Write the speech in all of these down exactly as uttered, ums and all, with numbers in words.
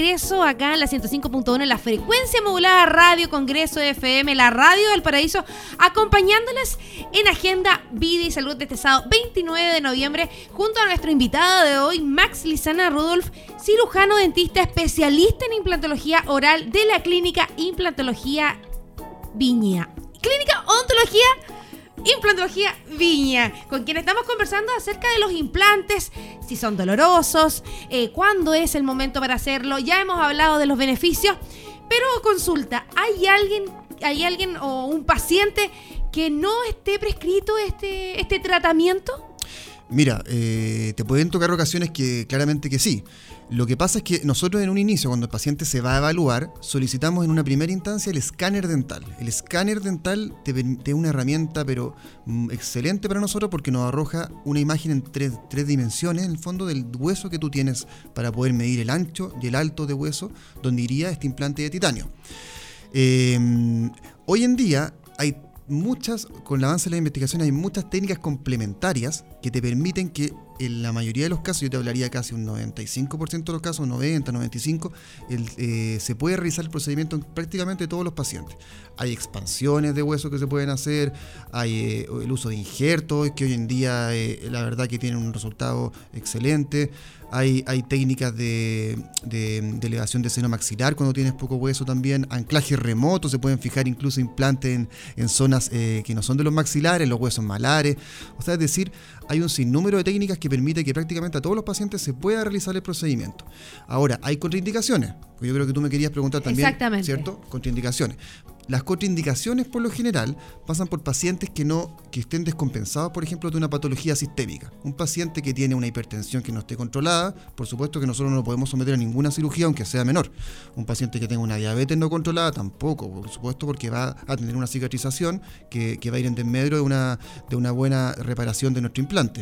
regreso acá en la ciento cinco punto uno en la frecuencia modulada Radio Congreso F M, la radio del paraíso, acompañándoles en Agenda Vida y Salud de este sábado veintinueve de noviembre, junto a nuestro invitado de hoy, Max Lizana Rudolph, cirujano dentista especialista en implantología oral de la Clínica Implantología Viña. Clínica Odontología Implantología Viña, con quien estamos conversando acerca de los implantes, si son dolorosos, eh, cuándo es el momento para hacerlo. Ya hemos hablado de los beneficios, pero consulta, ¿hay alguien, hay alguien o un paciente que no esté prescrito este, este tratamiento? Mira, eh, te pueden tocar ocasiones que claramente que sí. Lo que pasa es que nosotros en un inicio, cuando el paciente se va a evaluar, solicitamos en una primera instancia el escáner dental. El escáner dental te es una herramienta pero mm, excelente para nosotros porque nos arroja una imagen en tres, tres dimensiones, en el fondo, del hueso que tú tienes para poder medir el ancho y el alto de hueso donde iría este implante de titanio. Eh, hoy en día hay muchas, con el avance de la investigación, hay muchas técnicas complementarias que te permiten que en la mayoría de los casos, yo te hablaría casi un noventa y cinco por ciento de los casos, noventa, noventa y cinco, el, eh, se puede realizar el procedimiento en prácticamente todos los pacientes. Hay expansiones de hueso que se pueden hacer, hay eh, el uso de injertos, que hoy en día eh, la verdad que tienen un resultado excelente. Hay, hay técnicas de, de, de elevación de seno maxilar cuando tienes poco hueso también, anclaje remoto, se pueden fijar incluso implantes en, en zonas eh, que no son de los maxilares, los huesos malares. O sea, es decir, hay un sinnúmero de técnicas que permite que prácticamente a todos los pacientes se pueda realizar el procedimiento. Ahora, hay contraindicaciones, porque yo creo que tú me querías preguntar también, exactamente, ¿cierto? Contraindicaciones. Las contraindicaciones, por lo general, pasan por pacientes que no que estén descompensados, por ejemplo, de una patología sistémica. Un paciente que tiene una hipertensión que no esté controlada, por supuesto que nosotros no lo podemos someter a ninguna cirugía, aunque sea menor. Un paciente que tenga una diabetes no controlada, tampoco, por supuesto, porque va a tener una cicatrización que, que va a ir en desmedro de una, de una buena reparación de nuestro implante.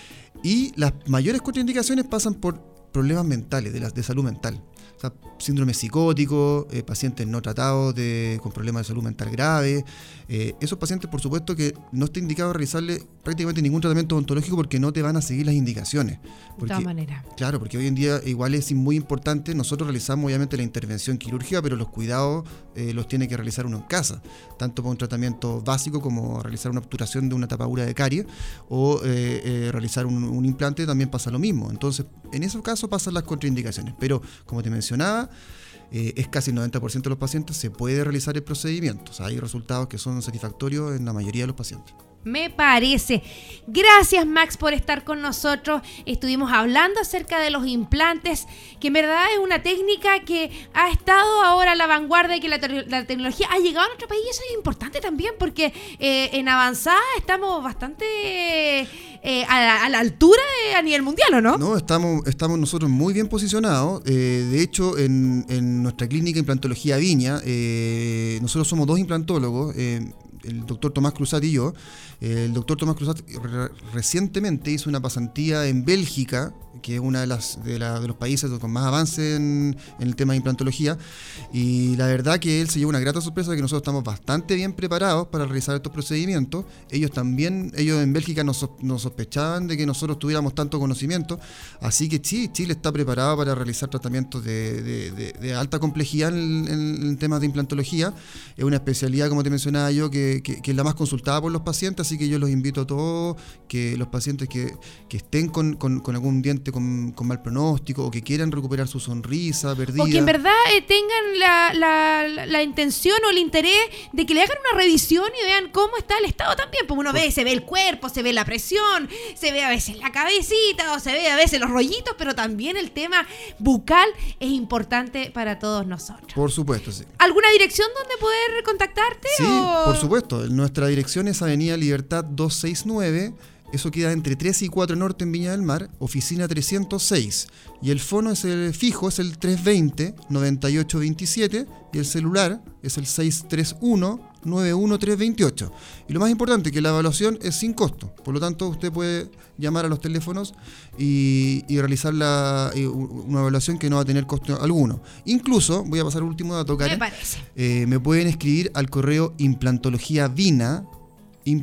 Y las mayores contraindicaciones pasan por problemas mentales, de, la, de salud mental. O sea, síndrome psicótico, eh, pacientes no tratados de, con problemas de salud mental graves. Eh, esos pacientes, por supuesto, que no está indicado realizarle prácticamente ningún tratamiento odontológico porque no te van a seguir las indicaciones. Porque, de todas maneras. Claro, porque hoy en día igual es muy importante. Nosotros realizamos obviamente la intervención quirúrgica, pero los cuidados eh, los tiene que realizar uno en casa, tanto para un tratamiento básico como realizar una obturación de una tapadura de caries o eh, eh, realizar un, un implante, también pasa lo mismo. Entonces, en esos casos pasan las contraindicaciones, pero como te mencionaba, eh, es casi el noventa por ciento de los pacientes se puede realizar el procedimiento. O sea, hay resultados que son satisfactorios en la mayoría de los pacientes. Me parece. Gracias, Max, por estar con nosotros. Estuvimos hablando acerca de los implantes, que en verdad es una técnica que ha estado ahora a la vanguardia y que la, te- la tecnología ha llegado a nuestro país. Y eso es importante también porque eh, en avanzada estamos bastante eh, a, la, a la altura de, a nivel mundial, ¿o no? No, estamos, estamos nosotros muy bien posicionados. Eh, de hecho, en, en nuestra clínica Implantología Viña, eh, nosotros somos dos implantólogos, eh, el doctor Tomás Cruzat y yo. El doctor Tomás Cruzat re- recientemente hizo una pasantía en Bélgica, que es uno de, las, de, la, de los países con más avance en, en el tema de implantología, y la verdad que él se llevó una grata sorpresa de que nosotros estamos bastante bien preparados para realizar estos procedimientos. Ellos también, ellos en Bélgica nos, nos sospechaban de que nosotros tuviéramos tanto conocimiento, así que sí, Chile está preparado para realizar tratamientos de, de, de, de alta complejidad en, en, en temas de implantología. Es una especialidad, como te mencionaba yo, que, que, que es la más consultada por los pacientes, así que yo los invito a todos, que los pacientes que, que estén con, con, con algún diente con, con mal pronóstico o que quieran recuperar su sonrisa perdida. O que en verdad eh, tengan la, la, la, la intención o el interés de que le hagan una revisión y vean cómo está el estado también. Porque uno ve, se ve el cuerpo, se ve la presión, se ve a veces la cabecita o se ve a veces los rollitos, pero también el tema bucal es importante para todos nosotros. Por supuesto, sí. ¿Alguna dirección donde poder contactarte? Sí, o? Por supuesto. Nuestra dirección es Avenida Libertad doscientos sesenta y nueve. Eso queda entre tres y cuatro Norte en Viña del Mar, oficina trescientos seis. Y el fono es el fijo, es el trescientos veinte, noventa y ocho veintisiete. Y el celular es el seiscientos treinta y uno, noventa y uno trescientos veintiocho. Y lo más importante, que la evaluación es sin costo. Por lo tanto, usted puede llamar a los teléfonos y, y realizar la, una evaluación que no va a tener costo alguno. Incluso, voy a pasar el último dato, Karen. Me parece. Eh, me pueden escribir al correo implantología vina,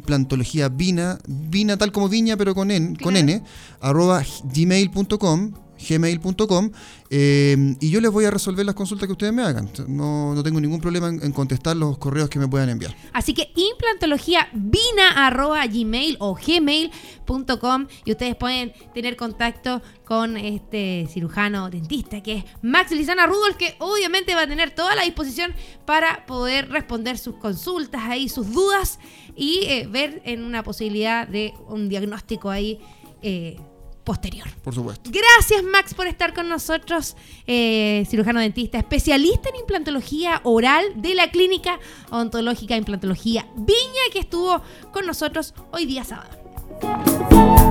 implantología vina, vina tal como viña, pero con N, claro, con N, arroba gmail punto com. gmail punto com, eh, y yo les voy a resolver las consultas que ustedes me hagan. No, no tengo ningún problema en, en contestar los correos que me puedan enviar. Así que implantologiavina arroba gmail o gmail punto com, y ustedes pueden tener contacto con este cirujano dentista que es Max Lizana Rudolph, que obviamente va a tener toda la disposición para poder responder sus consultas ahí, sus dudas, y eh, ver en una posibilidad de un diagnóstico ahí eh, posterior. Por supuesto. Gracias, Max, por estar con nosotros, eh, cirujano dentista, especialista en implantología oral de la Clínica Odontológica Implantología Viña, que estuvo con nosotros hoy día sábado.